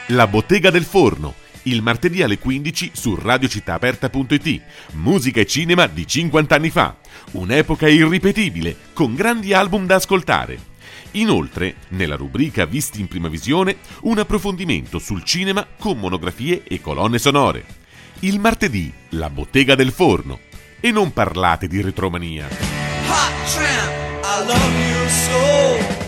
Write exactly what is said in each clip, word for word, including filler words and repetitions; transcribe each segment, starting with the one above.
La Bottega del Forno, il martedì alle quindici su radio città aperta punto it. Musica e cinema di cinquanta anni fa. Un'epoca irripetibile, con grandi album da ascoltare. Inoltre, nella rubrica Visti in prima visione, un approfondimento sul cinema con monografie e colonne sonore. Il martedì, La Bottega del Forno. E non parlate di retromania. Hot tramp, I love you so.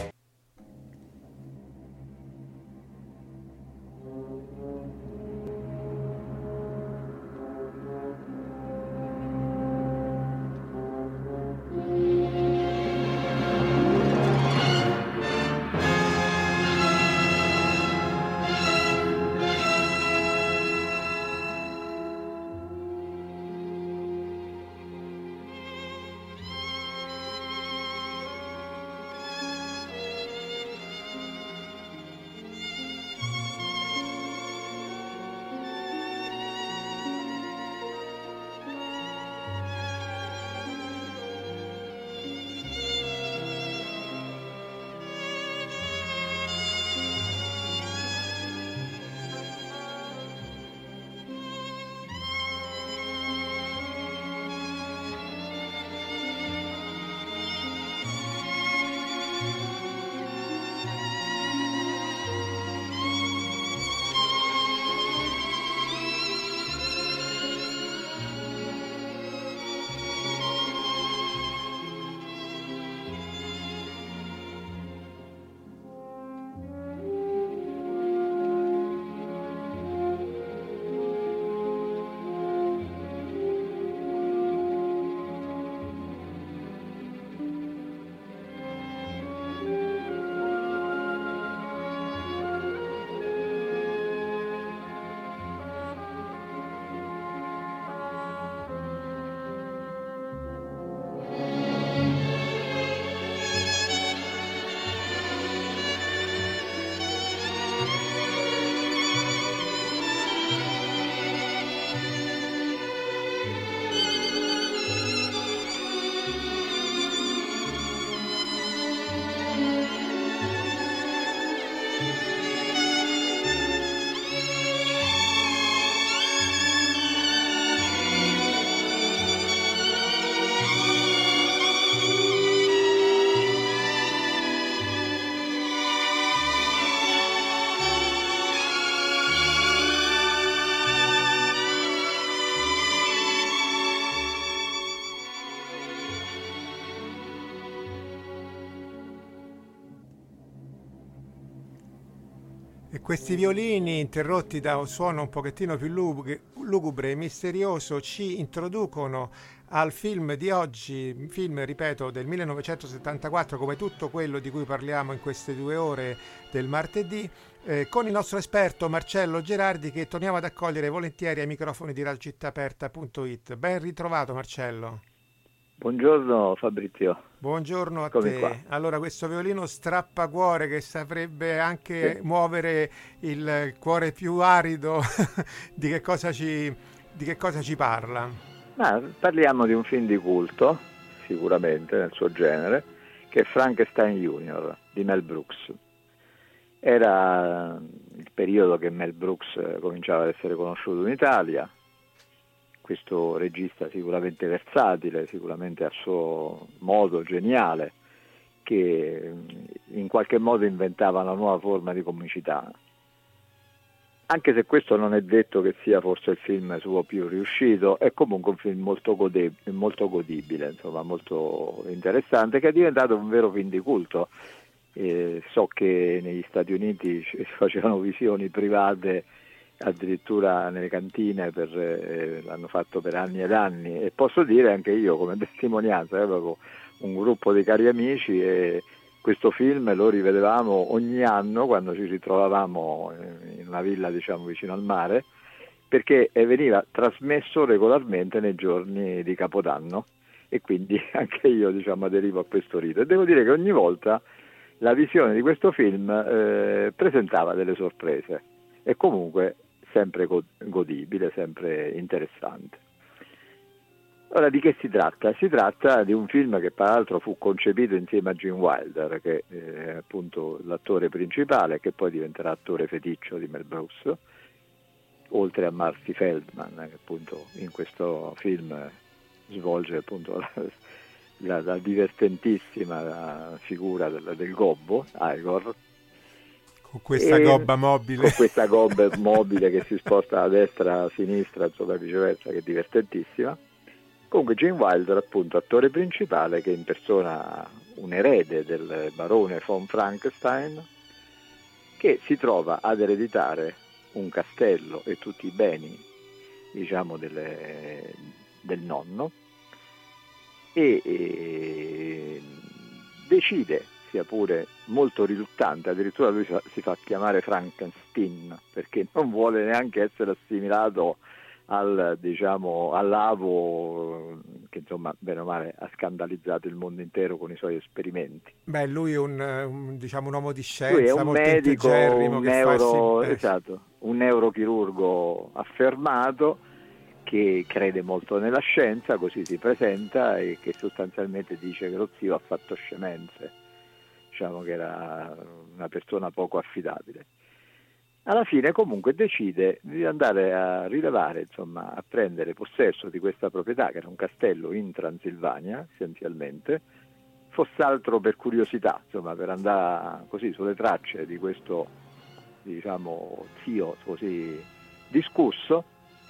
E questi violini, interrotti da un suono un pochettino più lugubre, lugubre e misterioso, ci introducono al film di oggi, film, ripeto, del millenovecentosettantaquattro, come tutto quello di cui parliamo in queste due ore del martedì, eh, con il nostro esperto Marcello Gerardi, che torniamo ad accogliere volentieri ai microfoni di radio città aperta punto it. Ben ritrovato, Marcello. Buongiorno Fabrizio. Buongiorno a Eccomi te. qua. Allora, questo violino strappacuore che saprebbe anche Sì. muovere il cuore più arido, di che cosa ci, di che cosa ci parla? Ma parliamo di un film di culto, sicuramente nel suo genere, che è Frankenstein Junior di Mel Brooks. Era il periodo che Mel Brooks cominciava ad essere conosciuto in Italia. Questo regista sicuramente versatile, sicuramente a suo modo geniale, che in qualche modo inventava una nuova forma di comicità. Anche se questo non è detto che sia forse il film suo più riuscito, è comunque un film molto, gode- molto godibile, insomma, molto interessante, che è diventato un vero film di culto. Eh, so che negli Stati Uniti si facevano visioni private addirittura nelle cantine, per, eh, l'hanno fatto per anni ed anni, e posso dire anche io come testimonianza, eh, avevo un gruppo di cari amici e questo film lo rivedevamo ogni anno quando ci ritrovavamo in una villa, diciamo, vicino al mare, perché veniva trasmesso regolarmente nei giorni di Capodanno, e quindi anche io, diciamo, aderivo a questo rito, e devo dire che ogni volta la visione di questo film eh, presentava delle sorprese, e comunque sempre godibile, sempre interessante. Ora, di che si tratta? Si tratta di un film che peraltro fu concepito insieme a Gene Wilder, che è appunto l'attore principale, che poi diventerà attore feticcio di Mel Brooks, oltre a Marty Feldman, che appunto in questo film svolge appunto la, la, la divertentissima figura del, del gobbo, Igor. Con questa e, gobba mobile. Con questa gobba mobile che si sposta da destra a sinistra, insomma viceversa, che è divertentissima. Comunque Gene Wilder, appunto, attore principale, che impersona un erede del barone von Frankenstein, che si trova ad ereditare un castello e tutti i beni, diciamo, delle, del nonno, e, e decide, sia pure molto riluttante, addirittura lui si fa chiamare Frankenstein, perché non vuole neanche essere assimilato al, diciamo, all'avo che insomma bene o male ha scandalizzato il mondo intero con i suoi esperimenti. Beh, lui è un, un, diciamo, un uomo di scienza, lui è un molto medico, un, che neuro, fa il... esatto, un neurochirurgo affermato che crede molto nella scienza, così si presenta, e che sostanzialmente dice che lo zio ha fatto scemenze, diciamo che era una persona poco affidabile. Alla fine comunque decide di andare a rilevare, insomma, a prendere possesso di questa proprietà, che era un castello in Transilvania, essenzialmente, fosse altro per curiosità, insomma, per andare così sulle tracce di questo, diciamo, zio così discusso,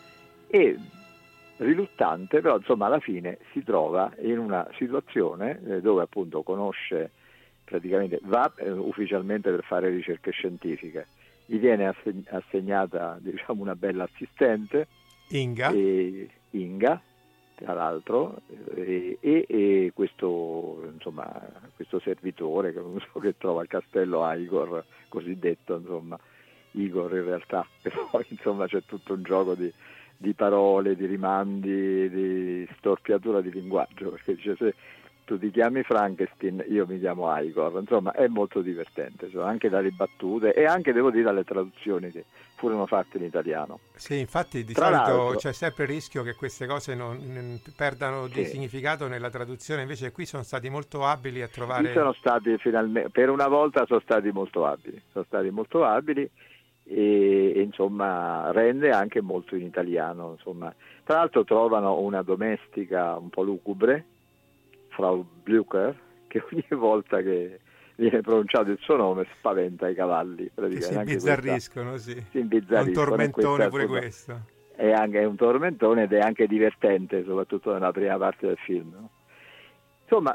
e riluttante, però insomma alla fine si trova in una situazione eh, dove appunto conosce, praticamente va eh, ufficialmente per fare ricerche scientifiche. Gli viene asseg- assegnata, diciamo, una bella assistente, Inga, e, Inga tra l'altro, e, e, e questo, insomma, questo servitore che, non so, che trova il castello Igor, cosiddetto, insomma, Igor in realtà, e poi insomma c'è tutto un gioco di, di parole, di rimandi, di storpiatura di linguaggio, perché dice se tu ti chiami Frankenstein, io mi chiamo Igor, insomma è molto divertente, insomma, anche dalle battute e anche, devo dire, dalle traduzioni che furono fatte in italiano. sì, infatti di Tra solito l'altro, c'è sempre il rischio che queste cose non, non perdano di sì, significato nella traduzione, invece qui sono stati molto abili a trovare... Qui sono stati finalmente, per una volta sono stati molto abili, sono stati molto abili e, e insomma rende anche molto in italiano, insomma. Tra l'altro trovano una domestica un po' lugubre, Frau Blücher, che ogni volta che viene pronunciato il suo nome spaventa i cavalli, che si anche imbizzarriscono, questa, sì. si imbizzarriscono. È un tormentone pure questa, questo. È anche un tormentone ed è anche divertente, soprattutto nella prima parte del film, no? Insomma,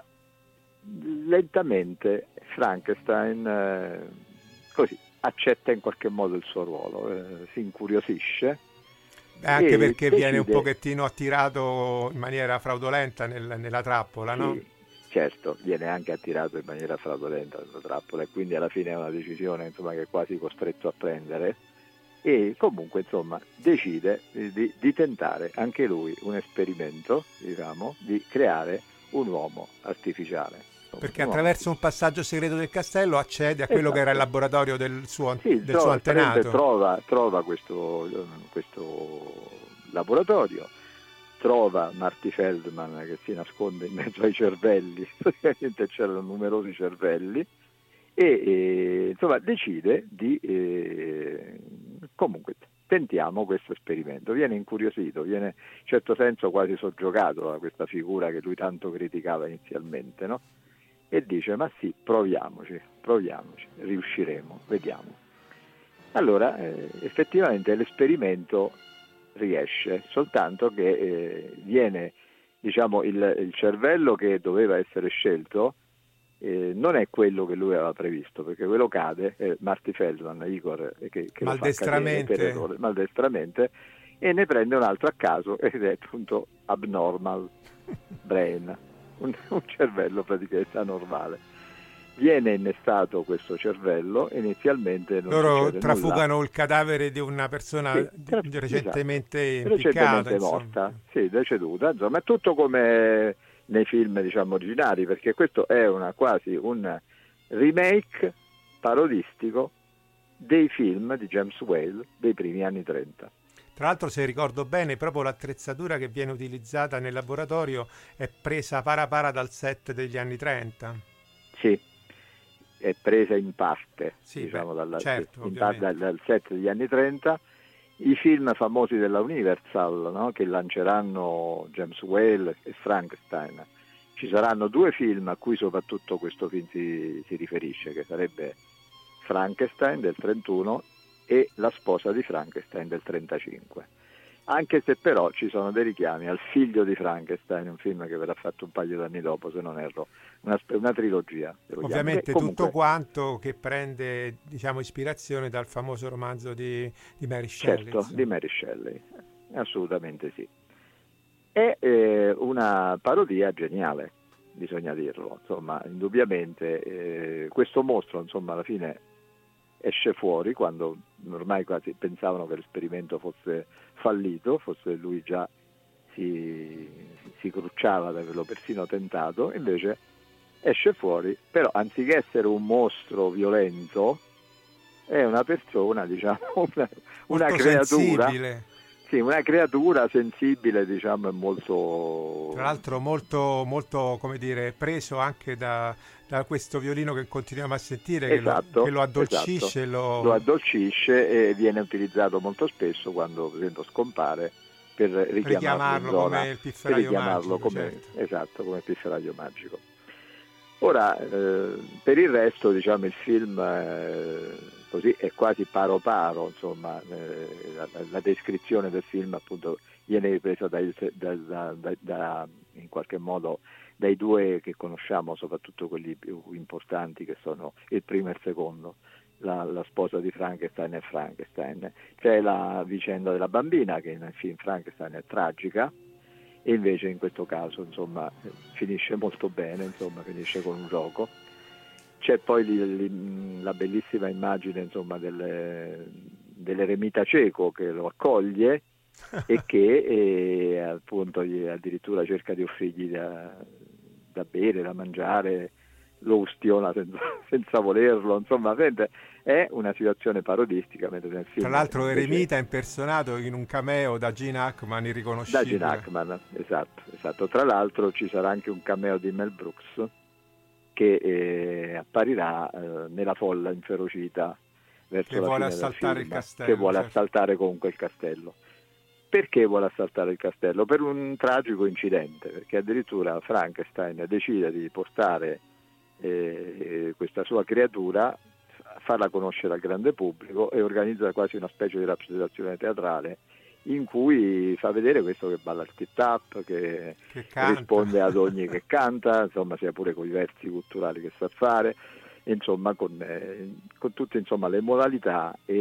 lentamente Frankenstein eh, così accetta in qualche modo il suo ruolo, eh, si incuriosisce. Beh, anche perché decide, viene un pochettino attirato in maniera fraudolenta nel, nella trappola, sì, no? certo, viene anche attirato in maniera fraudolenta nella trappola e quindi alla fine è una decisione, insomma, che è quasi costretto a prendere, e comunque insomma decide di, di tentare anche lui un esperimento, diciamo, di creare un uomo artificiale. Perché attraverso un passaggio segreto del castello accede a quello, esatto, che era il laboratorio del suo, sì, del trova, suo antenato. Trova, trova questo, questo laboratorio, trova Marty Feldman che si nasconde in mezzo ai cervelli, praticamente c'erano numerosi cervelli, e, e insomma decide di eh, comunque tentiamo questo esperimento. Viene incuriosito, viene in certo senso quasi soggiogato da questa figura che lui tanto criticava inizialmente, no? E dice ma sì, proviamoci, proviamoci, riusciremo, vediamo. Allora eh, effettivamente l'esperimento riesce, soltanto che eh, viene, diciamo, il, il cervello che doveva essere scelto eh, non è quello che lui aveva previsto, perché quello cade, eh, Marty Feldman, Igor, eh, che, che maldestramente. Lo fa cadere per errore, maldestramente, e ne prende un altro a caso ed è appunto abnormal brain. Un, un cervello praticamente anormale. Viene innestato questo cervello, inizialmente non loro succede trafugano nulla. Il cadavere di una persona sì, tra... recentemente esatto, impiccata, recentemente morta, sì, deceduta, insomma, è tutto come nei film, diciamo, originali, perché questo è una quasi un remake parodistico dei film di James Whale dei primi anni trenta. Tra l'altro, se ricordo bene, proprio l'attrezzatura che viene utilizzata nel laboratorio è presa para para dal set degli anni trenta. Sì, è presa in parte, Sì, diciamo, beh, dalla, certo, in parte dal, dal set degli anni trenta. I film famosi della Universal, no? Che lanceranno James Whale e Frankenstein. Ci saranno due film a cui soprattutto questo film si, si riferisce, che sarebbe Frankenstein del trentuno e La sposa di Frankenstein del trentacinque. Anche se però ci sono dei richiami al figlio di Frankenstein, un film che verrà fatto un paio d'anni dopo, se non erro, una, una trilogia. Ovviamente comunque, tutto quanto che prende, diciamo, ispirazione dal famoso romanzo di, di Mary Shelley. Certo, insomma. di Mary Shelley, assolutamente sì. È eh, una parodia geniale, bisogna dirlo, insomma, indubbiamente eh, questo mostro, insomma, alla fine esce fuori quando ormai quasi pensavano che l'esperimento fosse fallito, forse lui già si, si crucciava di averlo persino tentato, invece esce fuori, però anziché essere un mostro violento è una persona, diciamo, una, una creatura sensibile. Sì, una creatura sensibile, diciamo, e molto... Tra l'altro molto, molto, come dire, preso anche da, da questo violino che continuiamo a sentire, esatto, che, lo, che lo addolcisce. Esatto. Lo... lo addolcisce e viene utilizzato molto spesso quando, per esempio, scompare per richiamarlo, richiamarlo in zona, come il pifferaio per richiamarlo magico. Come, certo. Esatto, come il pifferaio magico. Ora, eh, per il resto, diciamo, il film... Eh, così è quasi paro paro, insomma, eh, la, la descrizione del film appunto viene ripresa dai, da, da, da, da, in qualche modo dai due che conosciamo, soprattutto quelli più importanti, che sono il primo e il secondo, la, la sposa di Frankenstein e Frankenstein. C'è la vicenda della bambina, che nel film Frankenstein è tragica, e invece in questo caso, insomma, finisce molto bene, insomma, finisce con un gioco. C'è poi li, li, la bellissima immagine, insomma, delle, dell'eremita cieco che lo accoglie e che eh, appunto gli, addirittura cerca di offrirgli da, da bere, da mangiare, lo ustiona senza, senza volerlo, insomma, è una situazione parodistica. Mentre nel film, Tra l'altro invece, eremita impersonato in un cameo da Gene Hackman irriconoscibile. Da Gene Hackman, esatto, esatto. Tra l'altro ci sarà anche un cameo di Mel Brooks, che eh, apparirà eh, nella folla inferocita verso che la vuole fine assaltare del film, il castello, che vuole certo. assaltare comunque il castello. Perché vuole assaltare il castello? Per un tragico incidente, perché addirittura Frankenstein decide di portare eh, questa sua creatura, farla conoscere al grande pubblico e organizza quasi una specie di rappresentazione teatrale in cui fa vedere questo che balla il tip-tap, che, che risponde ad ogni che canta, insomma, sia pure con i versi culturali che sa fare, insomma, con, eh, con tutte, insomma, le modalità e,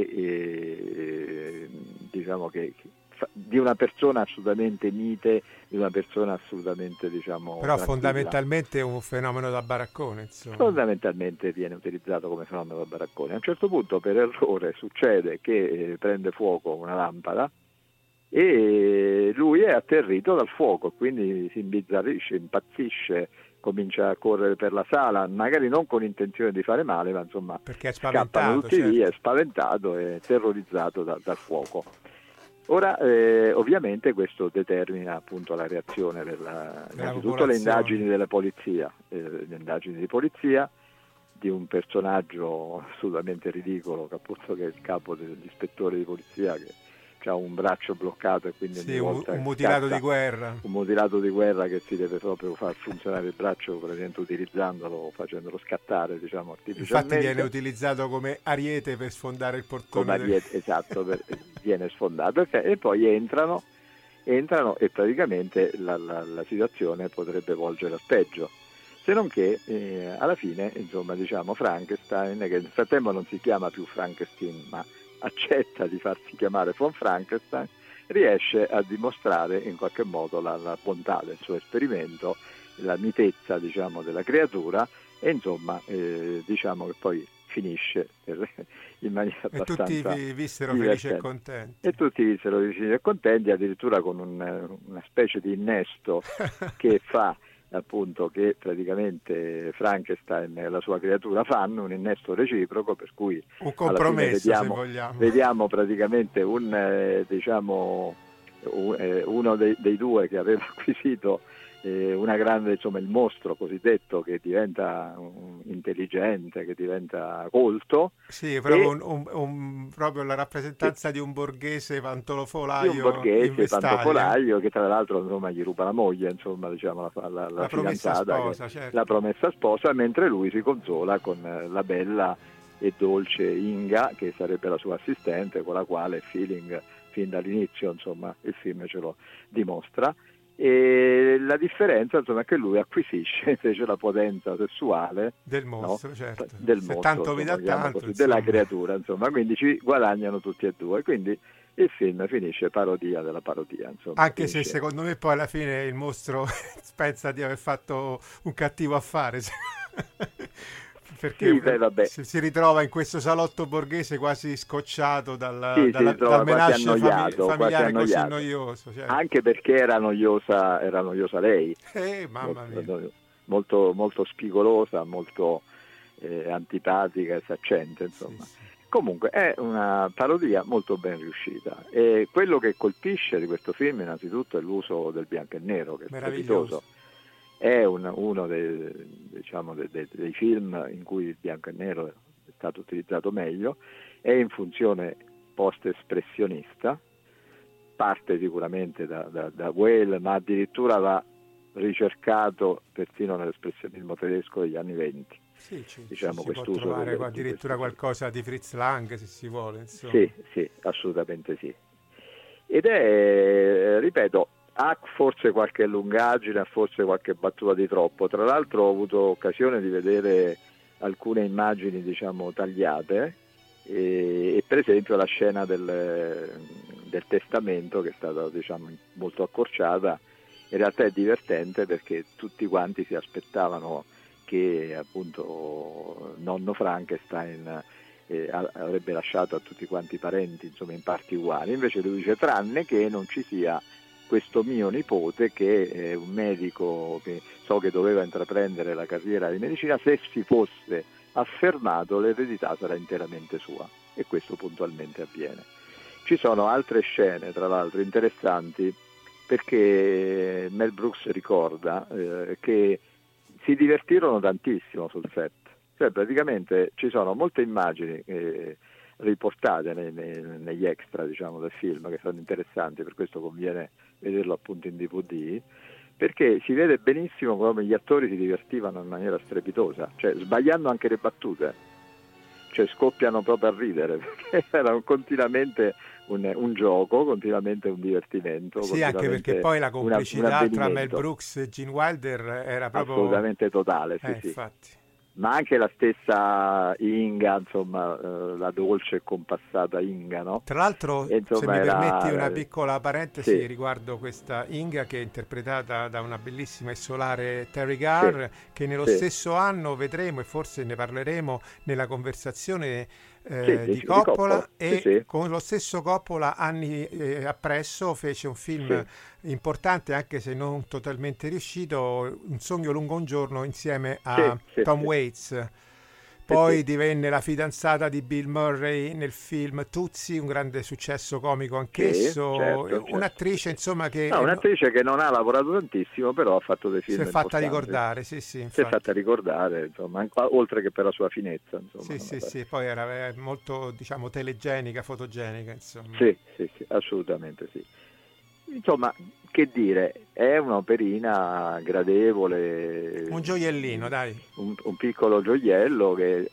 e diciamo che di una persona assolutamente mite, di una persona assolutamente, diciamo, però tranquilla. Fondamentalmente è un fenomeno da baraccone, insomma. Fondamentalmente viene utilizzato come fenomeno da baraccone. A un certo punto, per errore, succede che eh, prende fuoco una lampada e lui è atterrito dal fuoco, quindi si imbizzarrisce, impazzisce, comincia a correre per la sala, magari non con intenzione di fare male, ma insomma perché è scappano tutti certo. via, è spaventato e terrorizzato da, dal fuoco. Ora eh, ovviamente questo determina appunto la reazione della, innanzitutto le indagini della polizia, eh, le indagini di polizia di un personaggio assolutamente ridicolo, che appunto che è il capo degli ispettori di polizia, che ha un braccio bloccato e quindi sì, un, un mutilato scatta, di guerra un mutilato di guerra che si deve proprio far funzionare il braccio, per esempio utilizzandolo, facendolo scattare, diciamo, artificialmente. Infatti viene utilizzato come ariete per sfondare il portone come ariete, del... esatto, per, viene sfondato e poi entrano entrano e praticamente la, la, la situazione potrebbe volgere al peggio, se non che eh, alla fine, insomma, diciamo, Frankenstein, che nel frattempo non si chiama più Frankenstein ma accetta di farsi chiamare von Frankenstein, riesce a dimostrare in qualche modo la, la bontà del suo esperimento, la mitezza, diciamo, della creatura e insomma eh, diciamo che poi finisce per, in maniera abbastanza e tutti vissero divertente. felici e contenti e tutti vissero felici e contenti, addirittura con un, una specie di innesto che fa appunto che praticamente Frankenstein e la sua creatura fanno un innesto reciproco, per cui un compromesso, vediamo, se vogliamo. vediamo praticamente un eh, diciamo un, eh, uno dei, dei due che aveva acquisito eh, una grande, insomma, il mostro cosiddetto, che diventa um, intelligente, che diventa colto. Sì, proprio, e, un, un, un, proprio la rappresentanza sì, di un borghese pantofolaio, di un borghese in vestaglia, pantofolaio che tra l'altro, insomma, gli ruba la moglie, insomma, diciamo la, la, la, la fidanzata, promessa sposa, che, certo. la promessa sposa, mentre lui si consola con la bella e dolce Inga, che sarebbe la sua assistente, con la quale feeling fin dall'inizio, insomma, il film ce lo dimostra. E la differenza, insomma, è che lui acquisisce invece la potenza sessuale del mostro, no? certo. del Se mostro, tanto vi dà insomma, tanto, così, della creatura, insomma, quindi ci guadagnano tutti e due, quindi il film finisce parodia della parodia, insomma, anche finisce... se secondo me poi alla fine il mostro pensa di aver fatto un cattivo affare perché sì, beh, vabbè. si, si ritrova in questo salotto borghese quasi scocciato dal, sì, dalla, dal menage annoiato, fami- familiare così annoiato. noioso, cioè. Anche perché era noiosa, era noiosa lei, eh, mamma molto, mia. molto, molto spigolosa, molto eh, antipatica e saccente, insomma. Sì, sì. Comunque è una parodia molto ben riuscita, e quello che colpisce di questo film innanzitutto è l'uso del bianco e nero, che è strepitoso. È un, uno dei, diciamo, dei, dei, dei film in cui il bianco e nero è stato utilizzato meglio, è in funzione post-espressionista, parte sicuramente da, da, da Whale, ma addirittura va ricercato persino nell'espressionismo tedesco degli anni venti. Sì, ci, diciamo, ci si può trovare delle, addirittura qualcosa di Fritz Lang, se si vuole, insomma. Sì, sì, assolutamente sì. Ed è, ripeto, ha forse qualche lungaggine, ha forse qualche battuta di troppo. Tra l'altro ho avuto occasione di vedere alcune immagini, diciamo, tagliate, e, e per esempio la scena del, del testamento, che è stata, diciamo, molto accorciata, in realtà è divertente perché tutti quanti si aspettavano che appunto nonno Frankenstein eh, avrebbe lasciato a tutti quanti i parenti, insomma, in parti uguali. Invece lui dice: tranne che non ci sia questo mio nipote, che è un medico che so che doveva intraprendere la carriera di medicina, se si fosse affermato l'eredità sarà interamente sua, e questo puntualmente avviene. Ci sono altre scene, tra l'altro, interessanti, perché Mel Brooks ricorda eh, che si divertirono tantissimo sul set, cioè praticamente ci sono molte immagini eh, riportate nei, nei, negli extra, diciamo, del film, che sono interessanti, per questo conviene vederlo appunto in D V D, perché si vede benissimo come gli attori si divertivano in maniera strepitosa, cioè sbagliando anche le battute, cioè scoppiano proprio a ridere, perché era continuamente un, un gioco, continuamente un divertimento. Sì, anche perché poi la complicità una, tra Mel Brooks e Gene Wilder era proprio assolutamente totale, sì, eh, sì. Infatti. Ma anche la stessa Inga, insomma, eh, la dolce e compassata Inga, no? Tra l'altro, e, insomma, se mi era... permetti una piccola parentesi sì. riguardo questa Inga, che è interpretata da una bellissima e solare Terry Garr, sì. che nello sì. stesso anno vedremo, e forse ne parleremo nella conversazione eh, sì, di Coppola, di Coppola. e sì, sì. con lo stesso Coppola anni eh, appresso fece un film sì. importante, anche se non totalmente riuscito, Un sogno lungo un giorno, insieme a sì, Tom sì, Waits. Poi sì. divenne la fidanzata di Bill Murray nel film Tootsie, un grande successo comico anch'esso, sì, certo, certo. un'attrice insomma che... No, un'attrice che non ha lavorato tantissimo, però ha fatto dei film si è fatta importanti. ricordare, sì sì, infatti. Si è fatta ricordare, insomma, oltre che per la sua finezza, insomma. Sì, sì, sì, poi era molto, diciamo, telegenica, fotogenica, insomma. Sì, sì, sì, assolutamente sì. Insomma, che dire, è un'operina gradevole, un gioiellino, dai, un, un piccolo gioiello che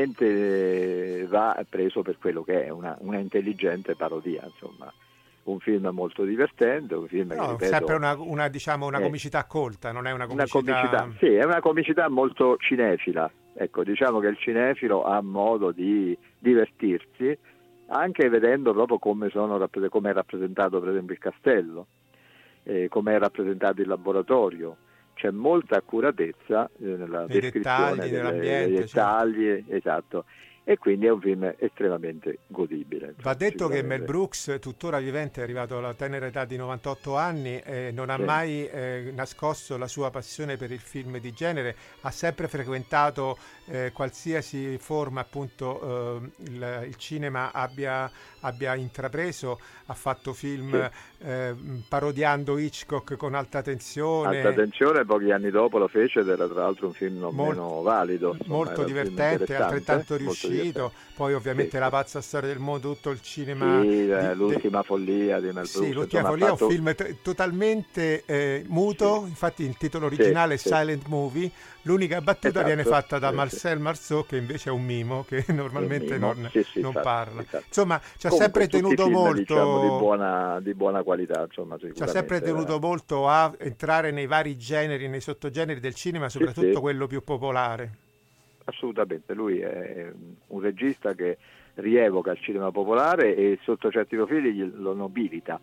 ovviamente va preso per quello che è, una, una intelligente parodia, insomma, un film molto divertente, un film no, che ripeto, sempre una, una diciamo una è, comicità colta, non è una comicità... una comicità, sì, è una comicità molto cinefila. Ecco, diciamo che il cinefilo ha modo di divertirsi anche vedendo proprio come sono come è rappresentato, per esempio, il castello, eh, come è rappresentato il laboratorio. C'è molta accuratezza eh, nella nei descrizione dettagli, delle, nell'ambiente, dei dettagli, certo. Esatto. e quindi è un film estremamente godibile. Va detto che Mel Brooks, tuttora vivente, è arrivato alla tenera età di novantotto anni e non ha sì. mai eh, nascosto la sua passione per il film di genere, ha sempre frequentato eh, qualsiasi forma appunto eh, il, il cinema abbia, abbia intrapreso, ha fatto film sì. eh, parodiando Hitchcock con Alta Tensione. Alta Tensione, pochi anni dopo lo fece ed era tra l'altro un film non Mol- meno valido. Insomma, molto divertente, altrettanto riuscito. Poi ovviamente sì, La pazza storia del mondo, tutto il cinema sì, di, l'ultima de... follia di Mel Brooks. Sì, l'ultima follia fatto... è un film t- totalmente eh, muto, sì. Infatti il titolo originale sì, è Silent sì. Movie, l'unica battuta esatto, viene fatta da sì, Marcel sì. Marceau, che invece è un mimo, che normalmente mimo. non, sì, sì, non esatto, parla. Esatto. Insomma, ci ha Comunque, sempre tenuto film, molto diciamo, di, buona, di buona qualità, insomma, ci ha sempre tenuto eh. molto a entrare nei vari generi, nei sottogeneri del cinema, soprattutto sì, sì. quello più popolare. Assolutamente, lui è un regista che rievoca il cinema popolare e sotto certi profili lo nobilita,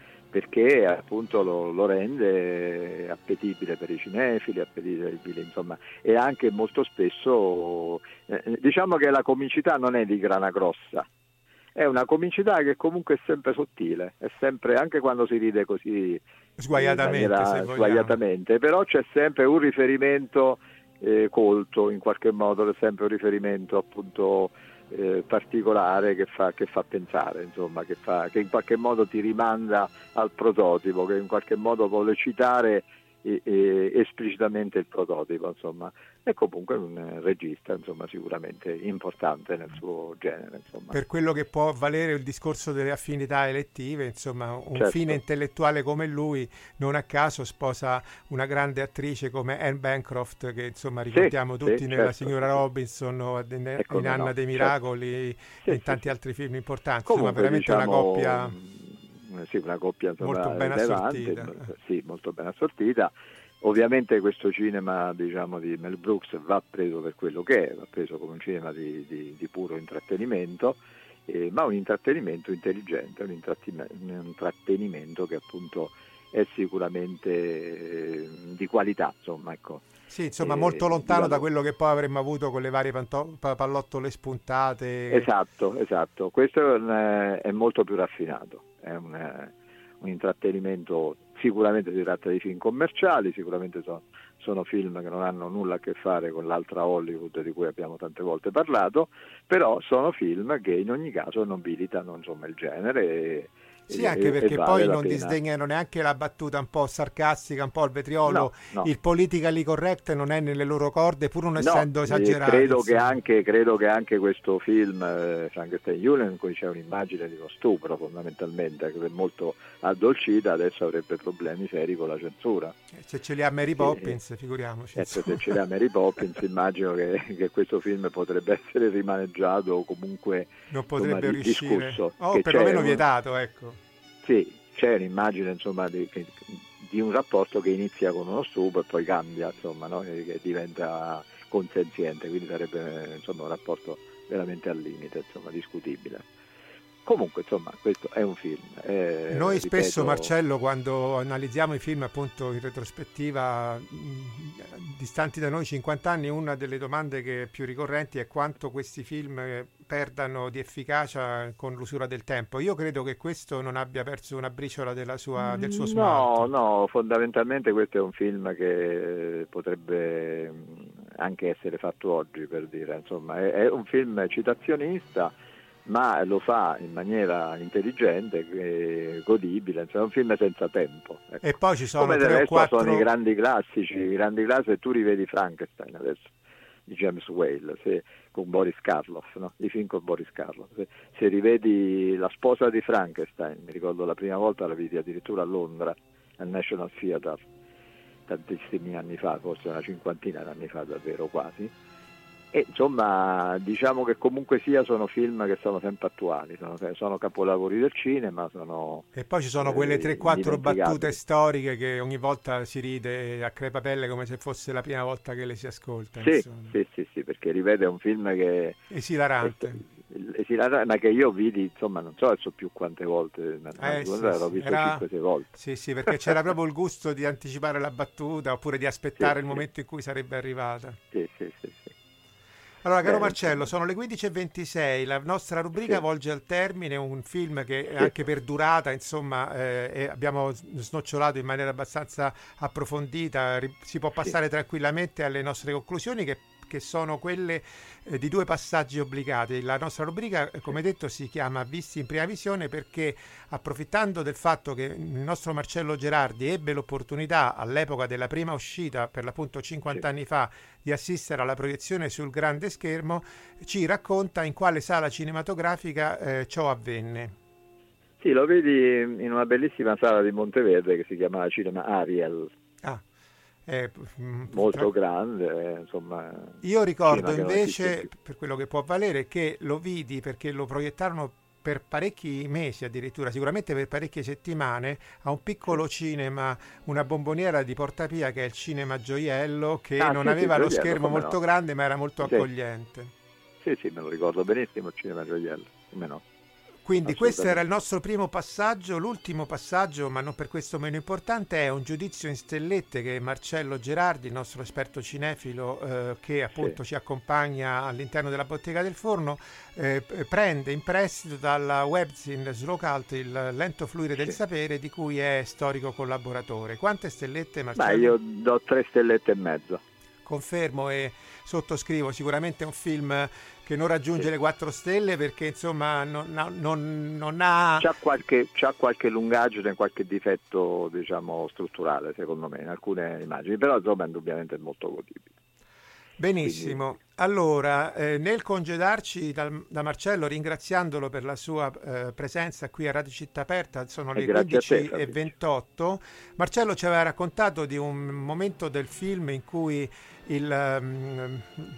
perché appunto lo, lo rende appetibile per i cinefili, appetibile, insomma, e anche molto spesso eh, diciamo che la comicità non è di grana grossa, è una comicità che comunque è sempre sottile, è sempre, anche quando si ride così sguaiatamente, maniera, sguaiatamente, però c'è sempre un riferimento eh, colto, in qualche modo c'è sempre un riferimento appunto eh, particolare che fa, che fa pensare, insomma, che, fa, che in qualche modo ti rimanda al prototipo, che in qualche modo vuole citare E, e, esplicitamente il prototipo, insomma, è comunque un regista, insomma, sicuramente importante nel suo genere, insomma. Per quello che può valere il discorso delle affinità elettive, insomma, un certo. fine intellettuale come lui non a caso sposa una grande attrice come Anne Bancroft, che insomma ricordiamo sì, tutti sì, nella certo, Signora sì. Robinson o in, ecco, in Anna no, dei Miracoli certo. e in sì, tanti sì, altri film importanti, comunque, insomma veramente diciamo, una coppia sì, una coppia insomma, molto ben rilevante, assortita. Sì, molto ben assortita. Ovviamente questo cinema, diciamo, di Mel Brooks va preso per quello che è, va preso come un cinema di, di, di puro intrattenimento, eh, ma un intrattenimento intelligente, un, un intrattenimento che appunto è sicuramente eh, di qualità, insomma, ecco. Sì, insomma, molto lontano da quello che poi avremmo avuto con le varie panto- pallottole spuntate. Esatto, esatto. Questo è, un, è molto più raffinato, è un, un intrattenimento. Sicuramente si tratta di film commerciali, sicuramente sono, sono film che non hanno nulla a che fare con l'altra Hollywood di cui abbiamo tante volte parlato, però sono film che in ogni caso nobilitano, insomma, il genere. E, sì, anche perché vale poi non pena. disdegnano neanche la battuta un po' sarcastica, un po' al vetriolo. No, no. Il politically correct non è nelle loro corde, pur non no, essendo esagerato. Credo che, anche, credo che anche questo film, eh, Frankenstein Junior, in cui c'è un'immagine di uno stupro fondamentalmente, che è molto addolcita, adesso avrebbe problemi seri con la censura. Se ce li ha Mary Poppins, eh, figuriamoci. Eh, se ce li ha Mary Poppins, immagino che, che questo film potrebbe essere rimaneggiato o comunque non potrebbe insomma, riuscire. discusso. Oh, perlomeno un... vietato, ecco. Sì, c'è un'immagine insomma di, di un rapporto che inizia con uno stupro e poi cambia, insomma, no? Che diventa consenziente, quindi sarebbe insomma un rapporto veramente al limite, insomma, discutibile. Comunque, insomma, questo è un film. Eh, Noi ripeto... spesso, Marcello, quando analizziamo i film appunto in retrospettiva, mh, distanti da noi cinquanta anni, una delle domande che più ricorrenti è quanto questi film perdano di efficacia con l'usura del tempo. Io credo che questo non abbia perso una briciola della sua, del suo smalto. No, no, fondamentalmente questo è un film che potrebbe anche essere fatto oggi, per dire, insomma, è, è un film citazionista, ma lo fa in maniera intelligente, eh, godibile, insomma, è un film senza tempo. Ecco. E poi ci sono come del tre o resto quattro... sono i grandi classici, i grandi classici, tu rivedi Frankenstein adesso di James Whale, se, con Boris Karloff, no? I film con Boris Karloff. Se, se rivedi La sposa di Frankenstein, mi ricordo la prima volta la vidi addirittura a Londra, al National Theatre, tantissimi anni fa, forse una cinquantina d'anni fa davvero quasi. E insomma, diciamo che comunque sia sono film che sono sempre attuali, sono, sono capolavori del cinema, sono e poi ci sono eh, quelle tre quattro battute storiche che ogni volta si ride a crepapelle come se fosse la prima volta che le si ascolta. Sì, sì, sì, sì, perché rivede un film che esilarante. È, esilarante, ma che io vidi, insomma, non so adesso più quante volte, ma eh, sì, l'ho visto era... cinque sei volte. Sì, sì, perché c'era proprio il gusto di anticipare la battuta oppure di aspettare sì, il sì. momento in cui sarebbe arrivata. Sì, sì, sì, sì. Allora, caro Bene, Marcello, sono le quindici e ventisei, la nostra rubrica Sì. volge al termine un film che è Sì. anche per durata, insomma, eh, e abbiamo snocciolato in maniera abbastanza approfondita, ri- si può passare tranquillamente alle nostre conclusioni che, che sono quelle eh, di due passaggi obbligati. La nostra rubrica, eh, come detto, si chiama Visti in prima visione perché, approfittando del fatto che il nostro Marcello Gerardi ebbe l'opportunità all'epoca della prima uscita, per l'appunto cinquanta Sì. anni fa, di assistere alla proiezione sul grande schermo, ci racconta in quale sala cinematografica eh, ciò avvenne. Sì, lo vedi in una bellissima sala di Monteverde che si chiama Cinema Ariel, Ah, eh, mm, molto tra- grande, eh, insomma. Io ricordo cinema che non esiste invece, più. per quello che può valere, che lo vidi perché lo proiettarono per parecchi mesi, addirittura sicuramente per parecchie settimane, a un piccolo cinema, una bomboniera di Porta Pia, che è il Cinema Gioiello, che Ah, non sì, sì, aveva lo Gioiello, schermo come molto no. grande, ma era molto Sì. accogliente. Sì, sì, me lo ricordo benissimo, il Cinema Gioiello, come no. Quindi questo era il Assolutamente. nostro primo passaggio. L'ultimo passaggio, ma non per questo meno importante, è un giudizio in stellette che Marcello Gerardi, il nostro esperto cinefilo, eh, che appunto Sì. ci accompagna all'interno della Bottega del Forno, eh, p- prende in prestito dalla webzine Slow Cult, il lento fluire del Sì. sapere, di cui è storico collaboratore. Quante stellette, Ma Marcello? io do tre stellette e mezzo. Confermo e sottoscrivo. Sicuramente è un film che non raggiunge Sì. le quattro stelle perché insomma non, non- non ha... C'ha qualche, c'ha qualche lungaggine, qualche difetto, diciamo, strutturale, secondo me, in alcune immagini, però insomma indubbiamente è molto godibile. Benissimo, Quindi- allora eh, nel congedarci dal- da Marcello, ringraziandolo per la sua eh, presenza qui a Radio Città Aperta, sono E le grazie a te, quindici e Fabrizio. ventotto. Marcello ci aveva raccontato di un momento del film in cui il, ehm,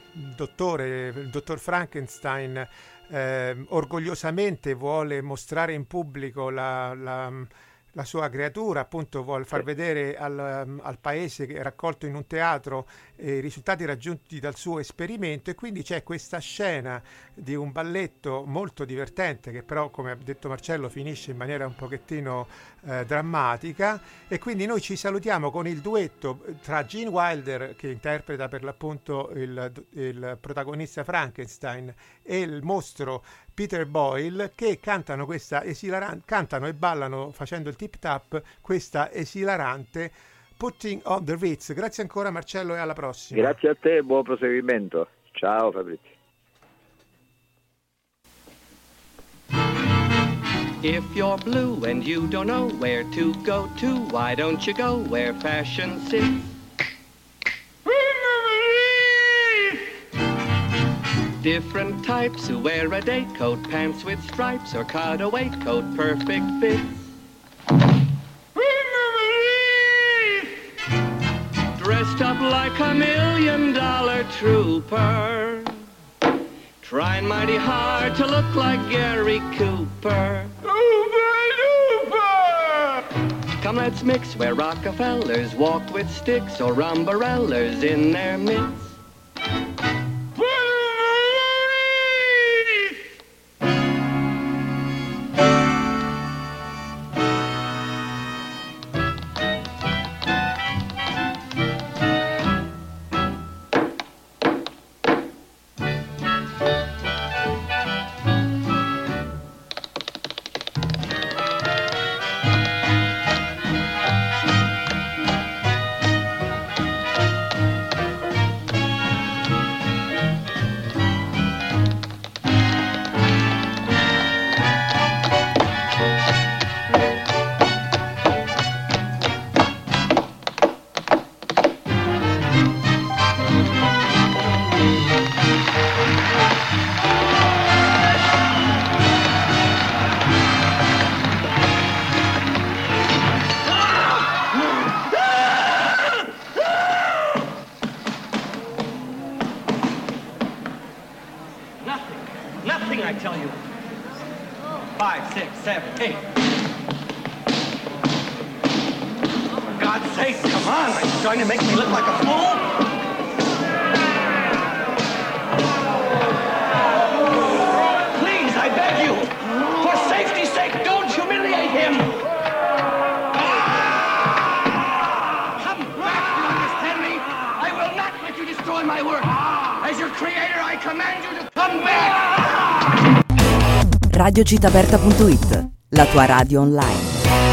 dottore, il dottor Frankenstein eh, orgogliosamente vuole mostrare in pubblico la, la- la sua creatura, appunto vuole far Sì. vedere al, al paese che è raccolto in un teatro eh, i risultati raggiunti dal suo esperimento, e quindi c'è questa scena di un balletto molto divertente che però, come ha detto Marcello, finisce in maniera un pochettino eh, drammatica, e quindi noi ci salutiamo con il duetto tra Gene Wilder, che interpreta per l'appunto il, il protagonista Frankenstein, e il mostro Peter Boyle, che cantano questa esilarante, cantano e ballano facendo il tip tap questa esilarante Putting on the Ritz. Grazie ancora Marcello e alla prossima. Grazie a te, buon proseguimento. Ciao Fabrizio. If you're blue and you don't know where to go to, why don't you go where fashion sits? Different types who wear a day coat, pants with stripes, or cutaway coat, perfect fits. Dressed up like a million dollar trooper, trying mighty hard to look like Gary Cooper. Come, let's mix where Rockefellers walk with sticks or umbrellas in their midst. Nothing, I tell you. Five, six, seven, eight. For God's sake, come on. Are you trying to make me look like a fool? Please, I beg you. For safety's sake, don't humiliate him. Come back, you understand me? I will not let you destroy my work. As your creator, I command you to come back! radio città aperta punto it, la tua radio online.